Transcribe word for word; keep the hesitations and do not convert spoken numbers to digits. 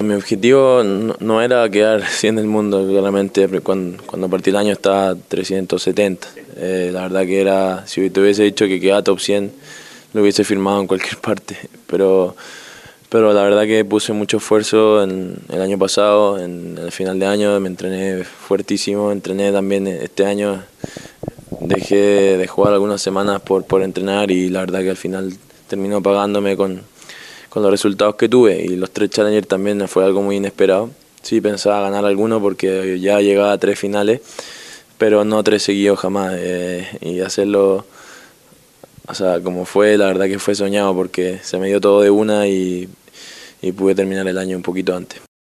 Mi objetivo no, no era quedar cien del mundo, claramente cuando, cuando partí el año estaba trescientos setenta. Eh, la verdad que era, si te hubiese dicho que quedaba top cien, lo hubiese firmado en cualquier parte, pero, pero la verdad que puse mucho esfuerzo en el año pasado, en el final de año me entrené fuertísimo, entrené también este año, dejé de jugar algunas semanas por, por entrenar y la verdad que al final terminó pagándome con, con los resultados que tuve, y los tres Challengers también fue algo muy inesperado. Sí pensaba ganar alguno porque ya llegaba a tres finales, pero no tres seguidos jamás, eh, y hacerlo, o sea, como fue, la verdad que fue soñado porque se me dio todo de una y, y pude terminar el año un poquito antes.